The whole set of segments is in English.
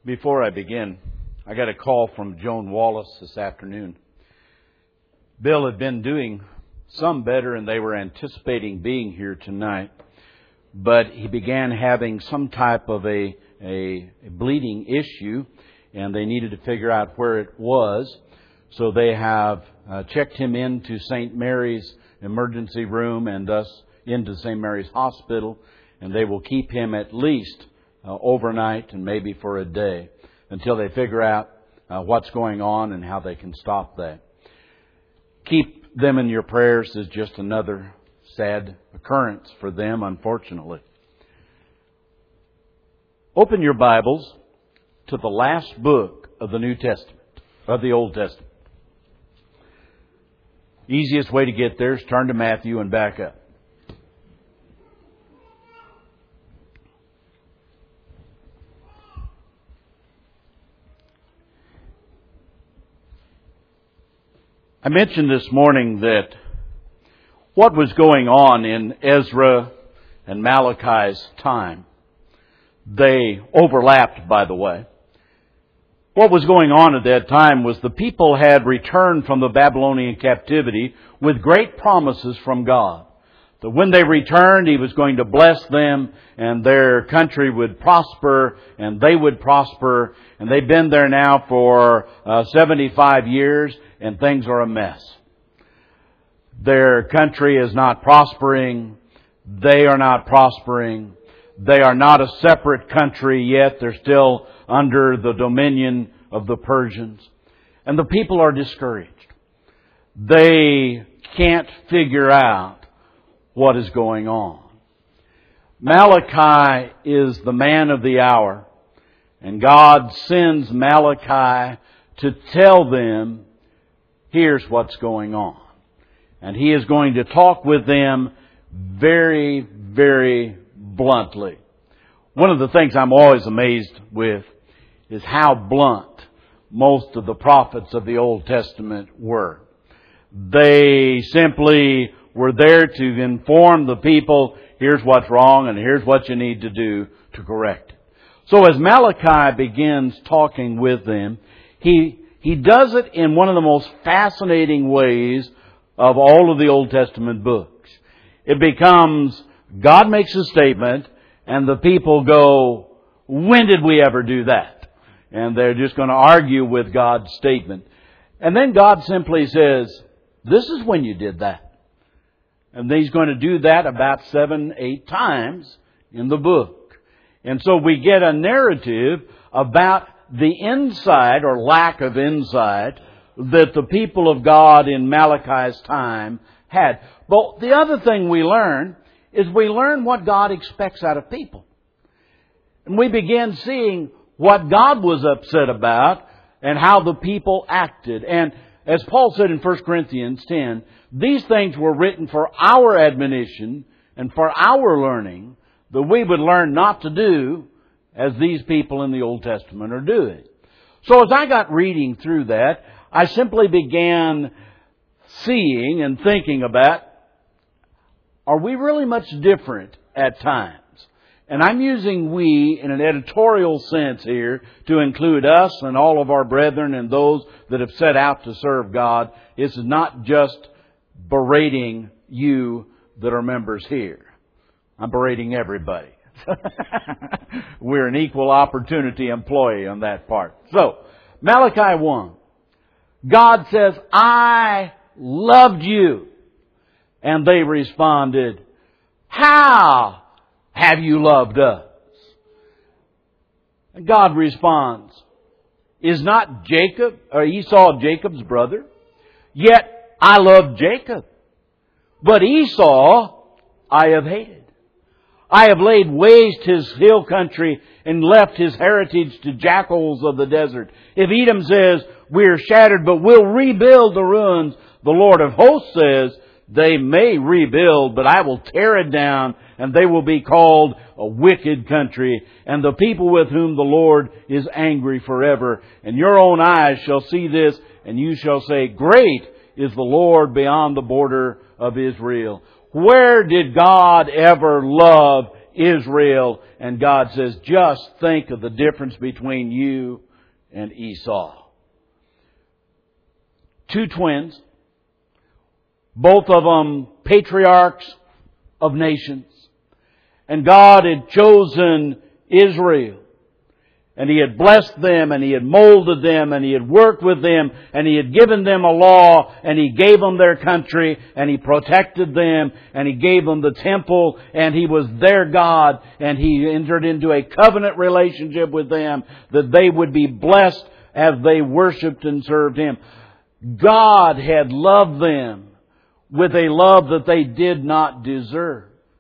Before I begin, I got a call from Joan Wallace this afternoon. Bill had been doing some better and they were anticipating being here tonight, but he began having some type of a bleeding issue and they needed to figure out where it was. So they have checked him into St. Mary's emergency room and thus into St. Mary's Hospital, and they will keep him at least overnight and maybe for a day until they figure out what's going on and how they can stop that. Keep them in your prayers as just another sad occurrence for them, unfortunately. Open your Bibles to the last book of the New Testament, of the Old Testament. Easiest way to get there is turn to Matthew and back up. I mentioned this morning that what was going on in Ezra and Malachi's time, they overlapped, by the way. What was going on at that time was the people had returned from the Babylonian captivity with great promises from God. That when they returned, He was going to bless them and their country would prosper and they would prosper. And they've been there now for 75 years and things are a mess. Their country is not prospering. They are not prospering. They are not a separate country yet. They're still under the dominion of the Persians. And the people are discouraged. They can't figure out what is going on. Malachi is the man of the hour. And God sends Malachi to tell them, here's what's going on. And he is going to talk with them very, very bluntly. One of the things I'm always amazed with is how blunt most of the prophets of the Old Testament were. They simply were there to inform the people, here's what's wrong and here's what you need to do to correct it. So as Malachi begins talking with them, he does it in one of the most fascinating ways of all of the Old Testament books. It becomes, God makes a statement and the people go, when did we ever do that? And they're just going to argue with God's statement. And then God simply says, this is when you did that. And He's going to do that about 7-8 times in the book. And so we get a narrative about the insight or lack of insight that the people of God in Malachi's time had. But the other thing we learn is we learn what God expects out of people. And we begin seeing what God was upset about and how the people acted. And as Paul said in 1 Corinthians 10, these things were written for our admonition and for our learning, that we would learn not to do as these people in the Old Testament are doing. So as I got reading through that, I simply began seeing and thinking about, are we really much different at times? And I'm using we in an editorial sense here to include us and all of our brethren and those that have set out to serve God. This is not just berating you that are members here. I'm berating everybody. We're an equal opportunity employee on that part. So, Malachi 1. God says, I loved you. And they responded, how have you loved us? And God responds, is not Jacob or Esau Jacob's brother? Yet I loved Jacob. But Esau I have hated. I have laid waste his hill country and left his heritage to jackals of the desert. If Edom says, we are shattered, but we'll rebuild the ruins, the Lord of hosts says, they may rebuild, but I will tear it down, and they will be called a wicked country, and the people with whom the Lord is angry forever. And your own eyes shall see this, and you shall say, great is the Lord beyond the border of Israel. Where did God ever love Israel. And God says, just think of the difference between you and Esau. Two twins, both of them patriarchs of nations. And God had chosen Israel. And He had blessed them, and He had molded them, and He had worked with them, and He had given them a law, and He gave them their country, and He protected them, and He gave them the temple, and He was their God, and He entered into a covenant relationship with them that they would be blessed as they worshiped and served Him. God had loved them with a love that they did not deserve.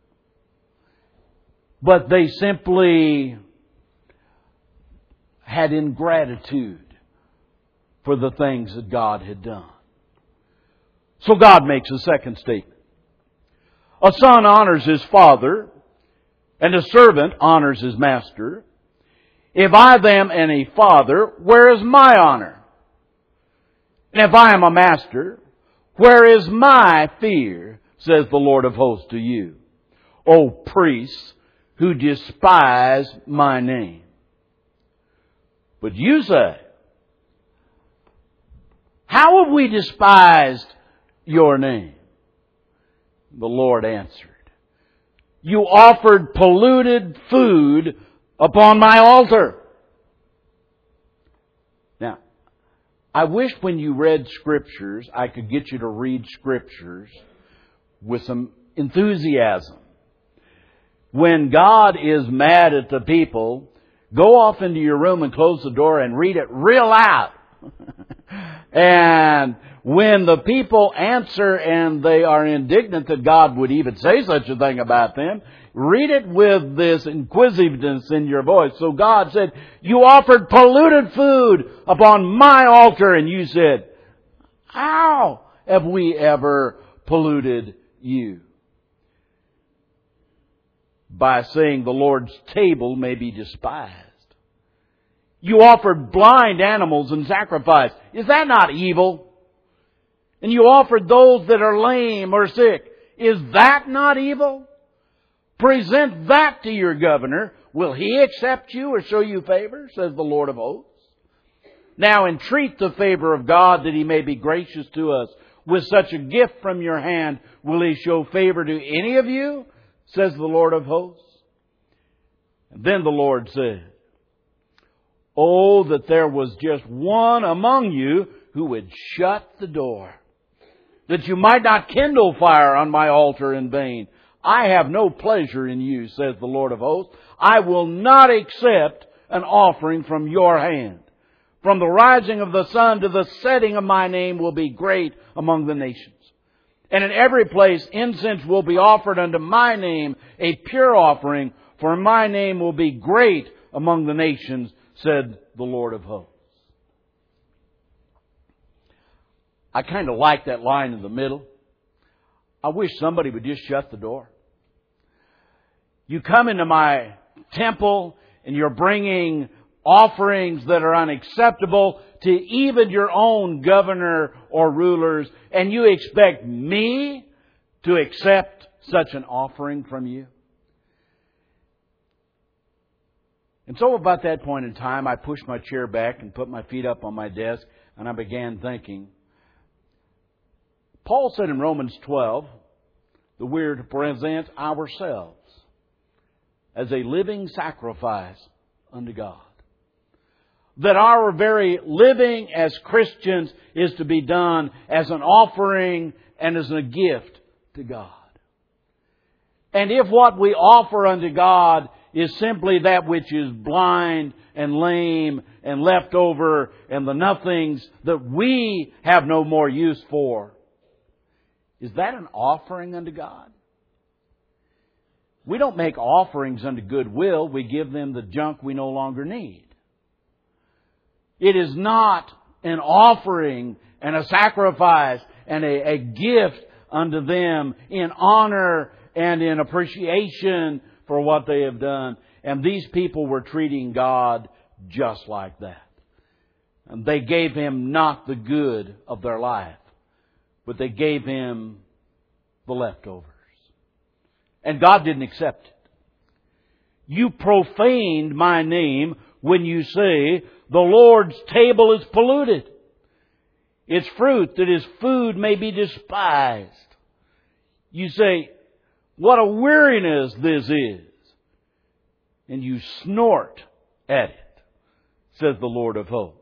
But they simply had ingratitude for the things that God had done. So God makes a second statement. A son honors his father, and a servant honors his master. If I then am a father, where is my honor? And if I am a master, where is my fear, says the Lord of hosts to you, O priests who despise my name. But you say, how have we despised your name? The Lord answered, you offered polluted food upon my altar. Now, I wish when you read Scriptures, I could get you to read Scriptures with some enthusiasm. When God is mad at the people, go off into your room and close the door and read it real loud. And when the people answer and they are indignant that God would even say such a thing about them, read it with this inquisitiveness in your voice. So God said, you offered polluted food upon my altar. And you said, how have we ever polluted you? By saying the Lord's table may be despised. You offered blind animals in sacrifice. Is that not evil? And you offered those that are lame or sick. Is that not evil? Present that to your governor. Will he accept you or show you favor, says the Lord of hosts? Now entreat the favor of God that He may be gracious to us. With such a gift from your hand, will He show favor to any of you, says the Lord of hosts? And then the Lord said, oh, that there was just one among you who would shut the door, that you might not kindle fire on my altar in vain. I have no pleasure in you, says the Lord of hosts. I will not accept an offering from your hand. From the rising of the sun to the setting of my name will be great among the nations. And in every place incense will be offered unto my name, a pure offering, for my name will be great among the nations, said the Lord of hosts. I kind of like that line in the middle. I wish somebody would just shut the door. You come into my temple and you're bringing offerings that are unacceptable to even your own governor or rulers, and you expect me to accept such an offering from you? And so about that point in time, I pushed my chair back and put my feet up on my desk, and I began thinking. Paul said in Romans 12 that we're to present ourselves as a living sacrifice unto God. That our very living as Christians is to be done as an offering and as a gift to God. And if what we offer unto God is simply that which is blind and lame and left over and the nothings that we have no more use for, is that an offering unto God? We don't make offerings unto goodwill. We give them the junk we no longer need. It is not an offering and a sacrifice and a gift unto them in honor and in appreciation for what they have done. And these people were treating God just like that. And they gave Him not the good of their life, but they gave Him the leftovers. And God didn't accept it. You profaned my name when you say, the Lord's table is polluted. Its fruit, that His food may be despised. You say, what a weariness this is. And you snort at it, says the Lord of hosts.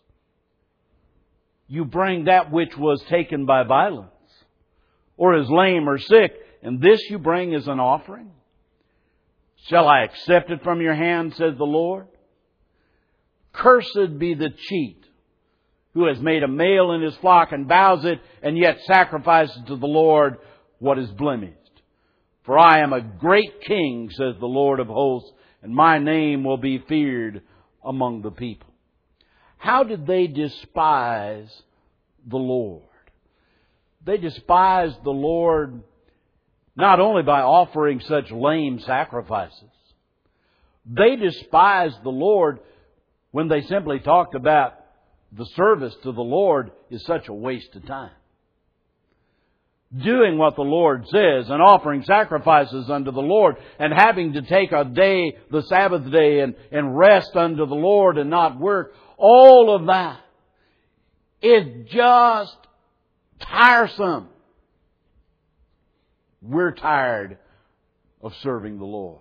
You bring that which was taken by violence, or is lame or sick, and this you bring as an offering? Shall I accept it from your hand, says the Lord? Cursed be the cheat who has made a male in his flock and vows it, and yet sacrifices to the Lord what is blemished. For I am a great king, says the Lord of hosts, and my name will be feared among the people. How did they despise the Lord? They despised the Lord not only by offering such lame sacrifices. They despised the Lord when they simply talked about the service to the Lord is such a waste of time. Doing what the Lord says and offering sacrifices unto the Lord and having to take a day, the Sabbath day, and rest unto the Lord and not work, all of that is just tiresome. We're tired of serving the Lord.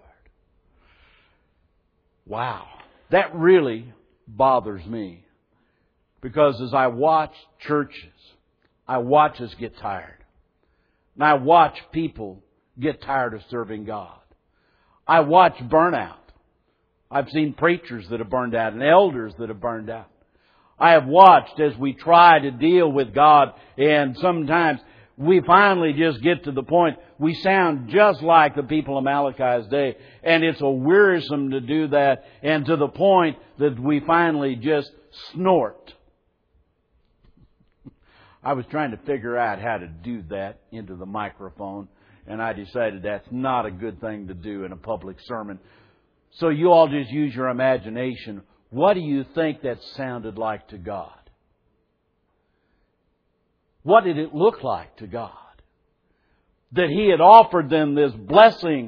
Wow. That really bothers me. Because as I watch churches, I watch us get tired. And I watch people get tired of serving God. I watch burnout. I've seen preachers that have burned out and elders that have burned out. I have watched as we try to deal with God, and sometimes we finally just get to the point we sound just like the people of Malachi's day, and it's a wearisome to do that, and to the point that we finally just snort. I was trying to figure out how to do that into the microphone, and I decided that's not a good thing to do in a public sermon. So you all just use your imagination. What do you think that sounded like to God? What did it look like to God? That He had offered them this blessing,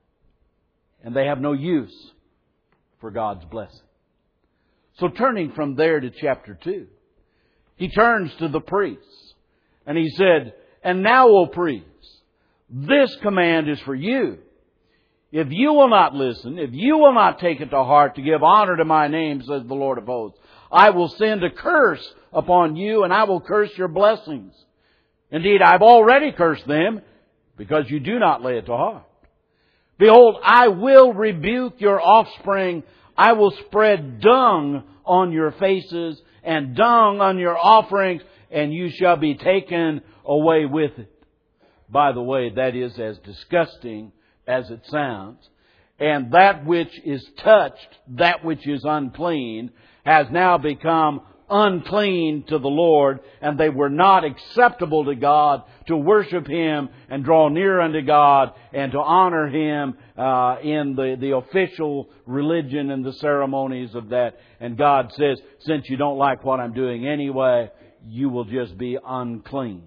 and they have no use for God's blessing. So turning from there to chapter 2, He turns to the priests, and He said, and now, O priests, this command is for you. If you will not listen, if you will not take it to heart to give honor to my name, says the Lord of hosts, I will send a curse upon you, and I will curse your blessings. Indeed, I've already cursed them, because you do not lay it to heart. Behold, I will rebuke your offspring. I will spread dung on your faces, and dung on your offerings, and you shall be taken away with it. By the way, that is as disgusting as it sounds. And that which is touched, that which is unclean, has now become unclean to the Lord, and they were not acceptable to God to worship Him and draw near unto God and to honor Him in the official religion and the ceremonies of that. And God says, since you don't like what I'm doing anyway, you will just be unclean.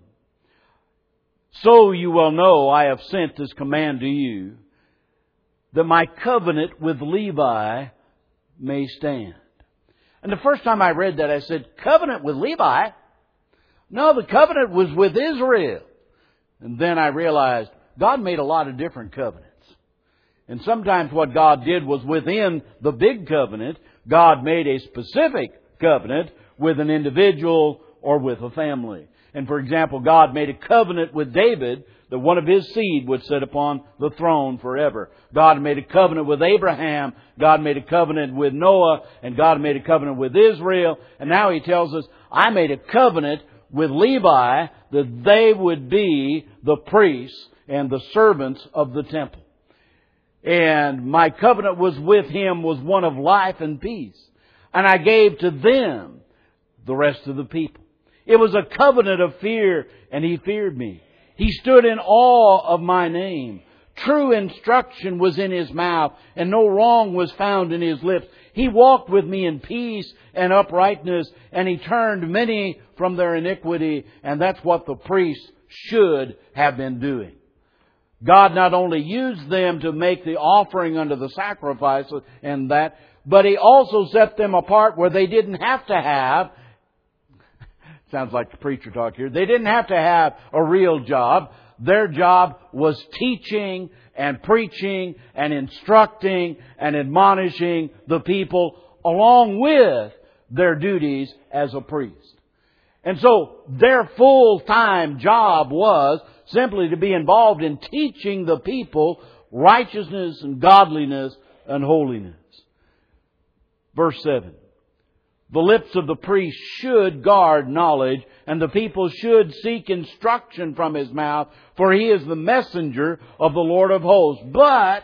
So you will know I have sent this command to you, that my covenant with Levi may stand. And the first time I read that, I said, covenant with Levi? No, the covenant was with Israel. And then I realized God made a lot of different covenants. And sometimes what God did was within the big covenant, God made a specific covenant with an individual or with a family. And for example, God made a covenant with David that one of his seed would sit upon the throne forever. God made a covenant with Abraham. God made a covenant with Noah. And God made a covenant with Israel. And now He tells us, I made a covenant with Levi that they would be the priests and the servants of the temple. And my covenant was with him was one of life and peace. And I gave to them the rest of the people. It was a covenant of fear, and He feared me. He stood in awe of my name. True instruction was in His mouth, and no wrong was found in His lips. He walked with me in peace and uprightness, and He turned many from their iniquity, and that's what the priests should have been doing. God not only used them to make the offering unto the sacrifice and that, but He also set them apart where they didn't have to have, sounds like the preacher talk here, they didn't have to have a real job. Their job was teaching and preaching and instructing and admonishing the people along with their duties as a priest. And so their full-time job was simply to be involved in teaching the people righteousness and godliness and holiness. Verse 7. The lips of the priest should guard knowledge, and the people should seek instruction from his mouth, for he is the messenger of the Lord of hosts. But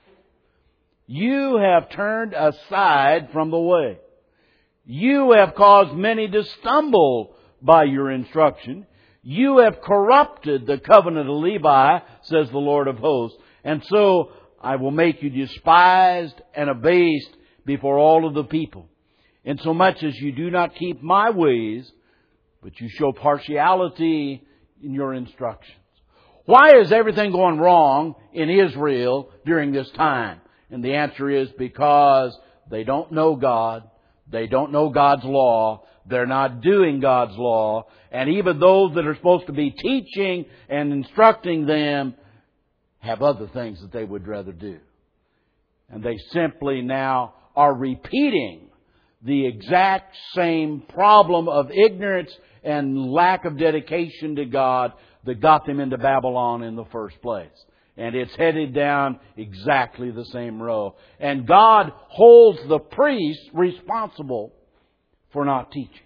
you have turned aside from the way. You have caused many to stumble by your instruction. You have corrupted the covenant of Levi, says the Lord of hosts. And so I will make you despised and abased before all of the people, insomuch as you do not keep my ways, but you show partiality in your instructions. Why is everything going wrong in Israel during this time? And the answer is because they don't know God. They don't know God's law. They're not doing God's law. And even those that are supposed to be teaching and instructing them have other things that they would rather do. And they simply now are repeating the exact same problem of ignorance and lack of dedication to God that got them into Babylon in the first place. And it's headed down exactly the same road. And God holds the priests responsible for not teaching.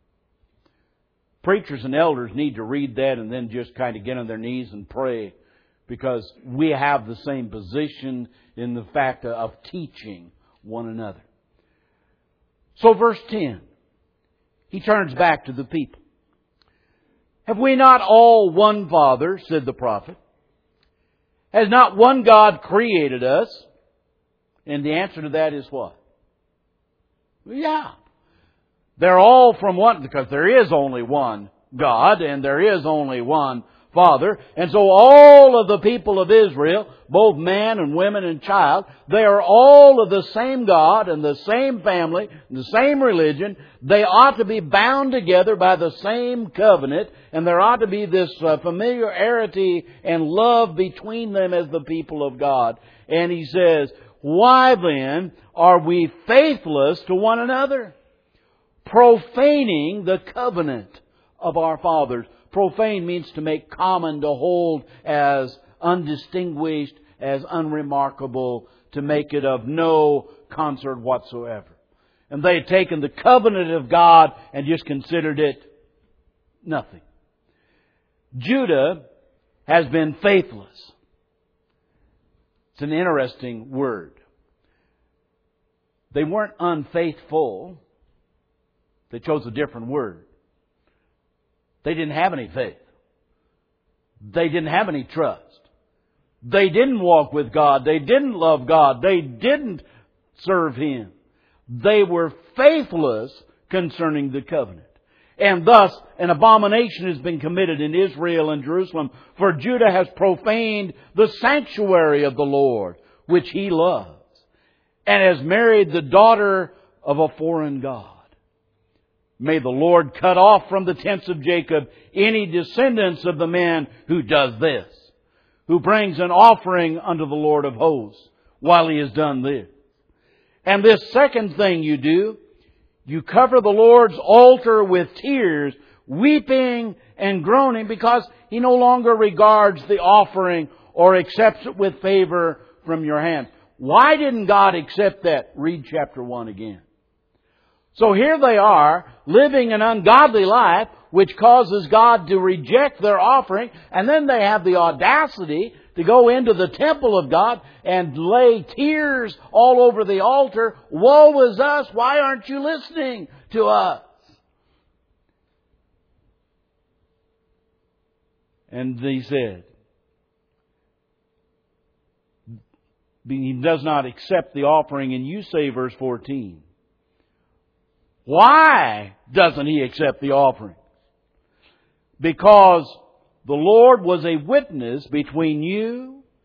Preachers and elders need to read that and then just kind of get on their knees and pray, because we have the same position in the fact of teaching one another. So verse 10, he turns back to the people. Have we not all one Father, said the prophet? Has not one God created us? And the answer to that is what? Yeah. They're all from one, because there is only one God and there is only one Father. And so all of the people of Israel, both man and women and child, they are all of the same God and the same family and the same religion. They ought to be bound together by the same covenant, and there ought to be this familiarity and love between them as the people of God. And he says, why then are we faithless to one another, profaning the covenant of our fathers? Profane means to make common, to hold as undistinguished, as unremarkable, to make it of no concert whatsoever. And they had taken the covenant of God and just considered it nothing. Judah has been faithless. It's an interesting word. They weren't unfaithful. They chose a different word. They didn't have any faith. They didn't have any trust. They didn't walk with God. They didn't love God. They didn't serve Him. They were faithless concerning the covenant. And thus, an abomination has been committed in Israel and Jerusalem, for Judah has profaned the sanctuary of the Lord, which He loves, and has married the daughter of a foreign god. May the Lord cut off from the tents of Jacob any descendants of the man who does this, who brings an offering unto the Lord of hosts while he has done this. And this second thing you do, you cover the Lord's altar with tears, weeping and groaning, because He no longer regards the offering or accepts it with favor from your hands. Why didn't God accept that? Read chapter 1 again. So here they are, living an ungodly life, which causes God to reject their offering, and then they have the audacity to go into the temple of God and lay tears all over the altar. Woe is us! Why aren't you listening to us? And He said, He does not accept the offering. And you say, verse 14, why doesn't He accept the offering? Because the Lord was a witness between you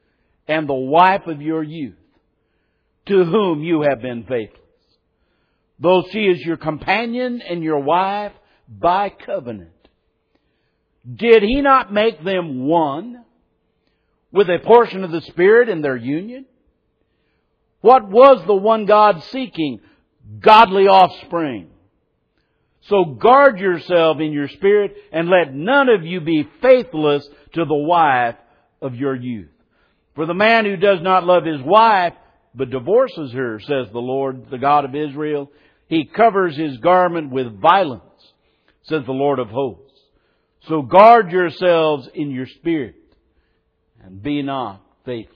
and the wife of your youth, to whom you have been faithless, though she is your companion and your wife by covenant. Did He not make them one with a portion of the Spirit in their union? What was the one God seeking? Godly offspring. So guard yourself in your spirit, and let none of you be faithless to the wife of your youth. For the man who does not love his wife, but divorces her, says the Lord, the God of Israel, he covers his garment with violence, says the Lord of hosts. So guard yourselves in your spirit, and be not faithless.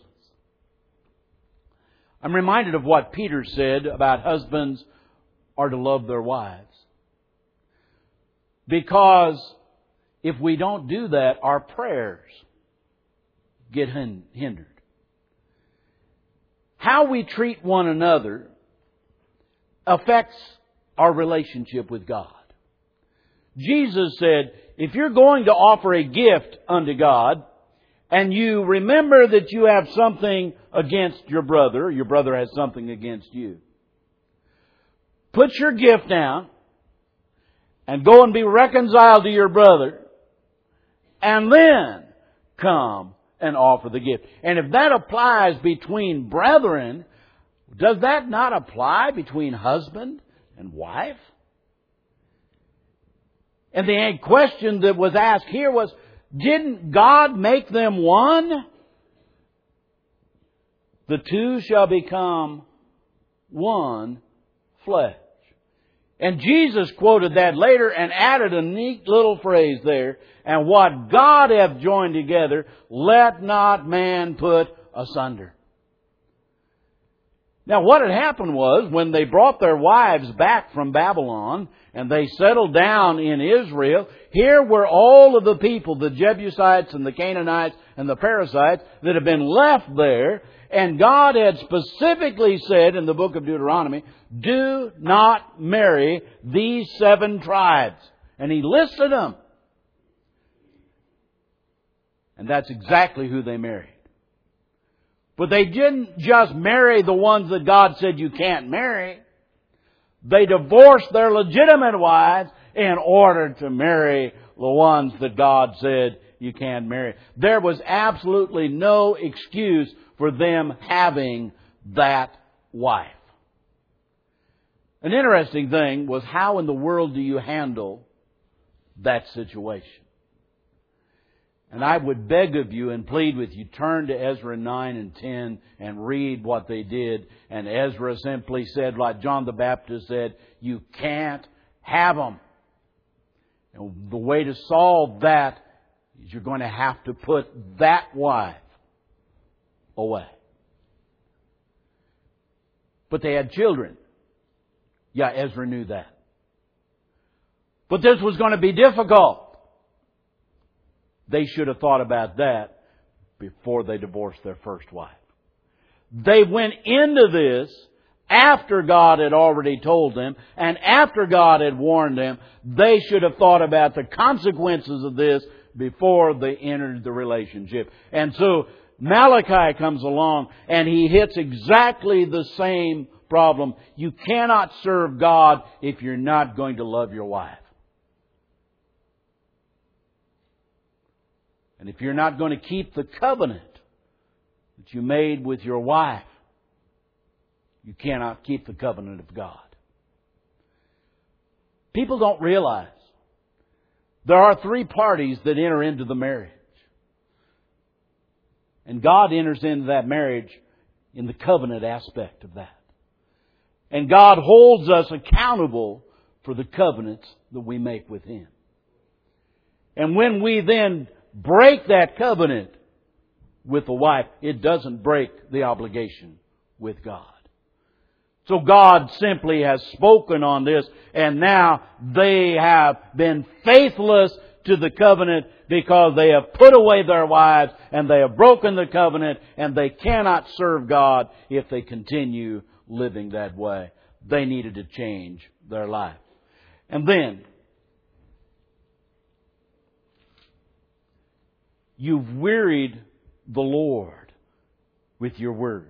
I'm reminded of what Peter said about husbands are to love their wives. Because if we don't do that, our prayers get hindered. How we treat one another affects our relationship with God. Jesus said, if you're going to offer a gift unto God, and you remember that you have something against your brother has something against you, put your gift down and go and be reconciled to your brother, and then come and offer the gift. And if that applies between brethren, does that not apply between husband and wife? And the question that was asked here was, didn't God make them one? The two shall become one flesh. And Jesus quoted that later and added a neat little phrase there. And what God hath joined together, let not man put asunder. Now what had happened was, when they brought their wives back from Babylon and they settled down in Israel, here were all of the people, the Jebusites and the Canaanites and the Perizzites, that had been left there. And God had specifically said in the book of Deuteronomy, do not marry these 7 tribes. And He listed them. And that's exactly who they married. But they didn't just marry the ones that God said you can't marry. They divorced their legitimate wives in order to marry the ones that God said you can't marry. There was absolutely no excuse for them having that wife. An interesting thing was, how in the world do you handle that situation? And I would beg of you and plead with you, turn to Ezra 9 and 10 and read what they did. And Ezra simply said, like John the Baptist said, you can't have them. And the way to solve that is you're going to have to put that wife away. But they had children. Yeah, Ezra knew that. But this was going to be difficult. They should have thought about that before they divorced their first wife. They went into this after God had already told them, and after God had warned them. They should have thought about the consequences of this before they entered the relationship. And so Malachi comes along and he hits exactly the same problem. You cannot serve God if you're not going to love your wife. And if you're not going to keep the covenant that you made with your wife, you cannot keep the covenant of God. People don't realize there are 3 parties that enter into the marriage. And God enters into that marriage in the covenant aspect of that. And God holds us accountable for the covenants that we make with Him. And when we then break that covenant with the wife, it doesn't break the obligation with God. So God simply has spoken on this, and now they have been faithless to the covenant because they have put away their wives and they have broken the covenant, and they cannot serve God if they continue living that way. They needed to change their life. And then you've wearied the Lord with your words.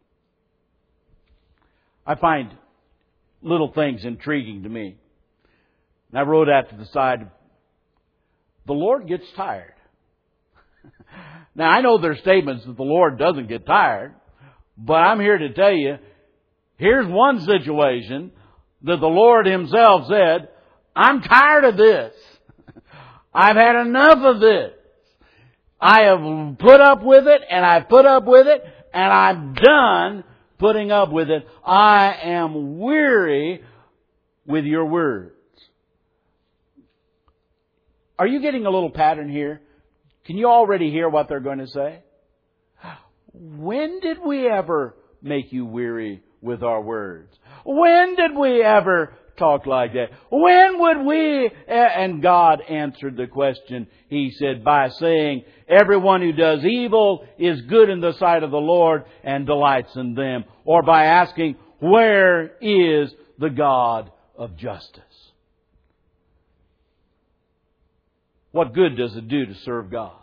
I find little things intriguing to me. And I wrote out to the side, the Lord gets tired. Now, I know there's statements that the Lord doesn't get tired, but I'm here to tell you, here's one situation that the Lord Himself said, I'm tired of this. I've had enough of this. I have put up with it, and I've put up with it, and I'm done putting up with it. I am weary with your words. Are you getting a little pattern here? Can you already hear what they're going to say? When did we ever make you weary with our words? When did we ever talk like that? When would we? And God answered the question. He said, by saying, everyone who does evil is good in the sight of the Lord and delights in them. Or by asking, where is the God of justice? What good does it do to serve God?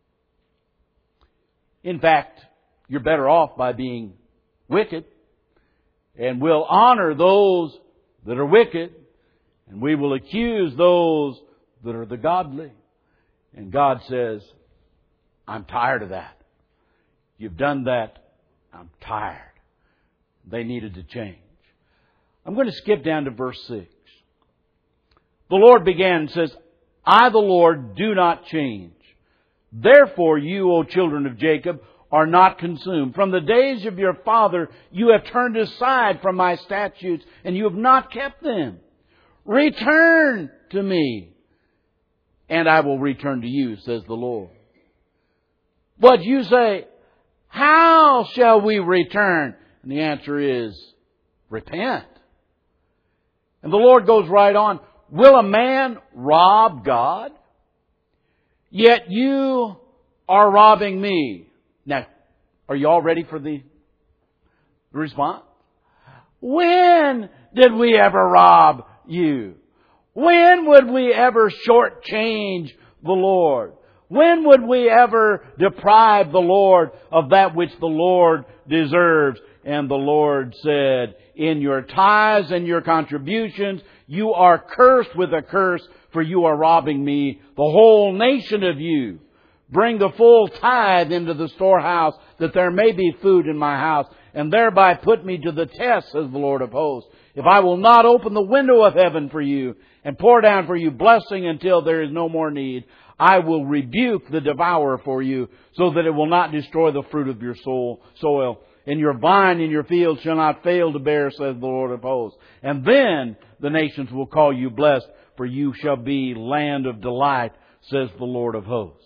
In fact, you're better off by being wicked. And we'll honor those that are wicked. And we will accuse those that are the godly. And God says, I'm tired of that. You've done that. I'm tired. They needed to change. I'm going to skip down to verse 6. The Lord began and says, I, the Lord, do not change. Therefore, you, O children of Jacob, are not consumed. From the days of your father, you have turned aside from my statutes, and you have not kept them. Return to me, and I will return to you, says the Lord. But you say, how shall we return? And the answer is, repent. And the Lord goes right on. Will a man rob God? Yet you are robbing me. Now, are you all ready for the response? When did we ever rob you? When would we ever shortchange the Lord? When would we ever deprive the Lord of that which the Lord deserves? And the Lord said, in your tithes and your contributions, you are cursed with a curse, for you are robbing me, the whole nation of you. Bring the full tithe into the storehouse, that there may be food in my house, and thereby put me to the test, says the Lord of hosts. If I will not open the window of heaven for you, and pour down for you blessing until there is no more need, I will rebuke the devourer for you, so that it will not destroy the fruit of your soil. And your vine and your field shall not fail to bear, says the Lord of hosts. And then the nations will call you blessed, for you shall be land of delight, says the Lord of hosts.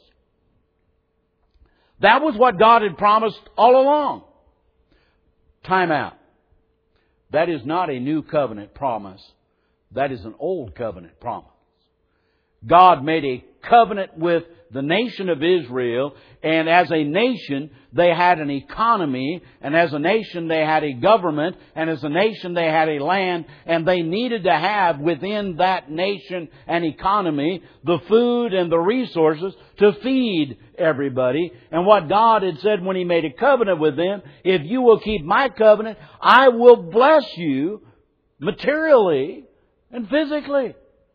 That was what God had promised all along. Time out. That is not a new covenant promise. That is an old covenant promise. God made a covenant with the nation of Israel, and as a nation they had an economy, and as a nation they had a government, and as a nation they had a land, and they needed to have within that nation and economy the food and the resources to feed everybody. And what God had said when He made a covenant with them, if you will keep my covenant, I will bless you materially and physically.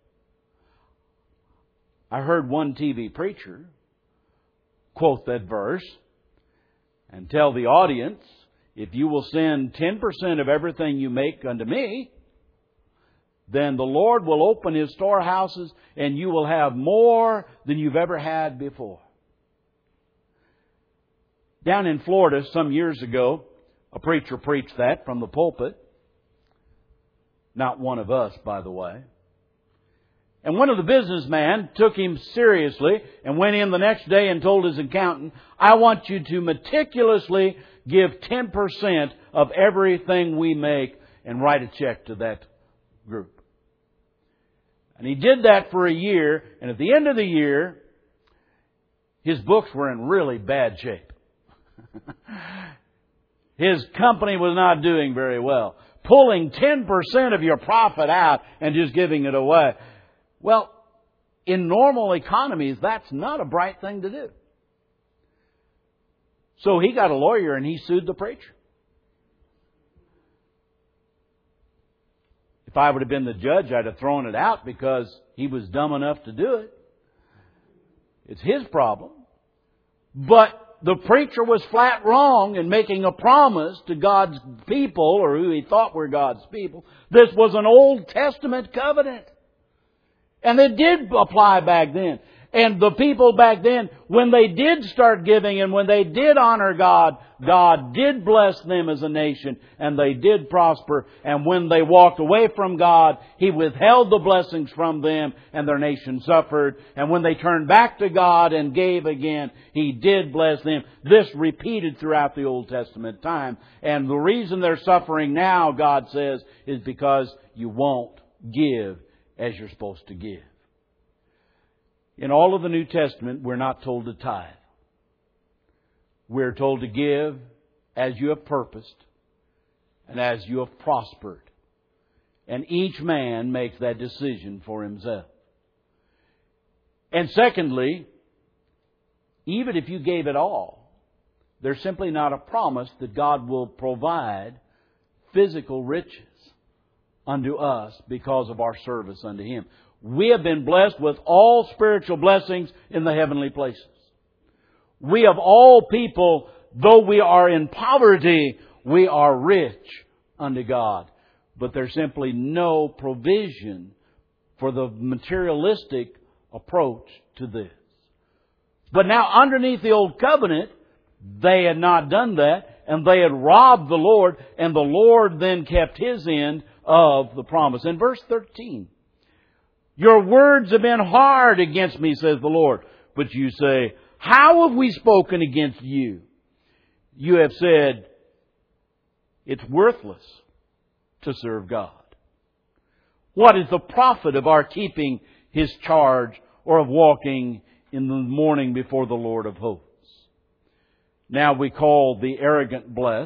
I heard one TV preacher quote that verse and tell the audience, if you will send 10% of everything you make unto me, then the Lord will open His storehouses and you will have more than you've ever had before. Down in Florida some years ago, a preacher preached that from the pulpit. Not one of us, by the way. And one of the businessmen took him seriously and went in the next day and told his accountant, I want you to meticulously give 10% of everything we make and write a check to that group. And he did that for a year, and at the end of the year, his books were in really bad shape. His company was not doing very well. Pulling 10% of your profit out and just giving it away. Well, in normal economies, that's not a bright thing to do. So he got a lawyer and he sued the preacher. If I would have been the judge, I'd have thrown it out because he was dumb enough to do it. It's his problem. But the preacher was flat wrong in making a promise to God's people, or who he thought were God's people. This was an Old Testament covenant. And it did apply back then. And the people back then, when they did start giving and when they did honor God, God did bless them as a nation and they did prosper. And when they walked away from God, He withheld the blessings from them and their nation suffered. And when they turned back to God and gave again, He did bless them. This repeated throughout the Old Testament time. And the reason they're suffering now, God says, is because you won't give as you're supposed to give. In all of the New Testament, we're not told to tithe. We're told to give as you have purposed and as you have prospered. And each man makes that decision for himself. And secondly, even if you gave it all, there's simply not a promise that God will provide physical riches unto us because of our service unto Him. We have been blessed with all spiritual blessings in the heavenly places. We of all people, though we are in poverty, we are rich unto God. But there's simply no provision for the materialistic approach to this. But now underneath the Old Covenant, they had not done that, and they had robbed the Lord, and the Lord then kept His end of the promise. In verse 13, your words have been hard against me, says the Lord. But you say, how have we spoken against you? You have said, it's worthless to serve God. What is the profit of our keeping His charge or of walking in the morning before the Lord of hosts? Now we call the arrogant blessed.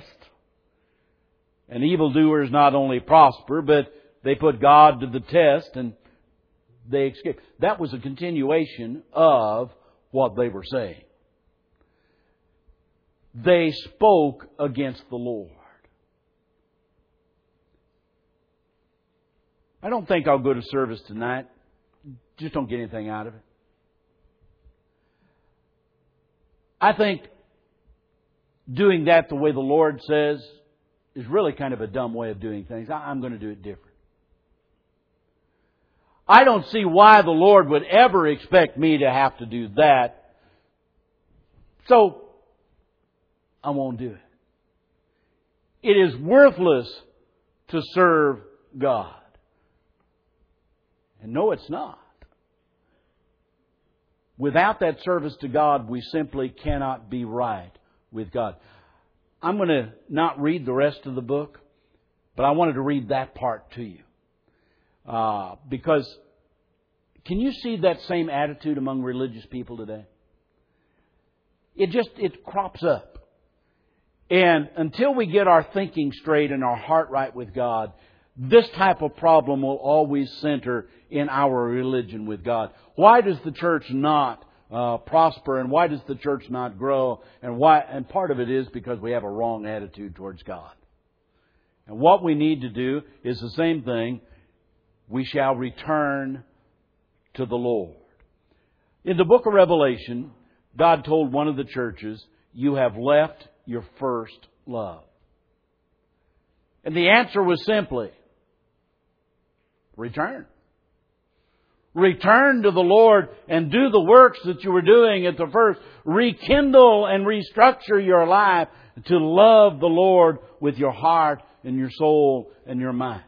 And evildoers not only prosper, but they put God to the test and they escape. That was a continuation of what they were saying. They spoke against the Lord. I don't think I'll go to service tonight. Just don't get anything out of it. I think doing that the way the Lord says is really kind of a dumb way of doing things. I'm going to do it different. I don't see why the Lord would ever expect me to have to do that. So, I won't do it. It is worthless to serve God. And no, it's not. Without that service to God, we simply cannot be right with God. I'm going to not read the rest of the book, but I wanted to read that part to you. Because can you see that same attitude among religious people today? It crops up. And until we get our thinking straight and our heart right with God, this type of problem will always center in our religion with God. Why does the church not prosper, and why does the church not grow? And part of it is because we have a wrong attitude towards God. And what we need to do is the same thing. We shall return to the Lord. In the book of Revelation, God told one of the churches, you have left your first love. And the answer was simply, return. Return to the Lord and do the works that you were doing at the first. Rekindle and restructure your life to love the Lord with your heart and your soul and your mind.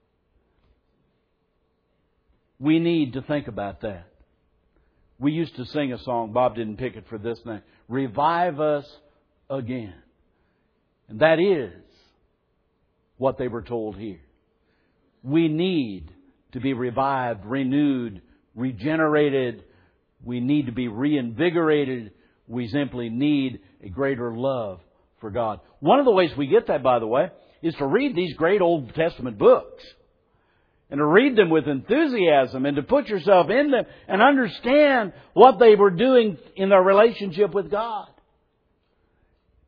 We need to think about that. We used to sing a song, Bob didn't pick it for this night, revive us again. And that is what they were told here. We need to be revived, renewed, regenerated. We need to be reinvigorated. We simply need a greater love for God. One of the ways we get that, by the way, is to read these great Old Testament books. And to read them with enthusiasm and to put yourself in them and understand what they were doing in their relationship with God.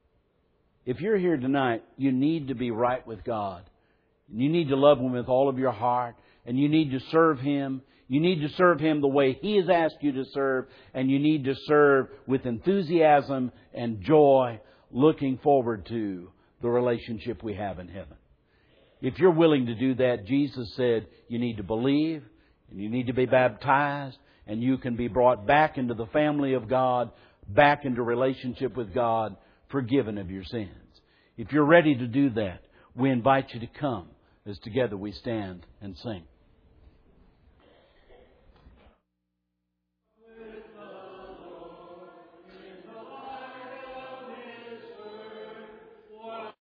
If you're here tonight, you need to be right with God. You need to love Him with all of your heart. And you need to serve Him. You need to serve Him the way He has asked you to serve. And you need to serve with enthusiasm and joy, looking forward to the relationship we have in heaven. If you're willing to do that, Jesus said you need to believe and you need to be baptized and you can be brought back into the family of God, back into relationship with God, forgiven of your sins. If you're ready to do that, we invite you to come as together we stand and sing.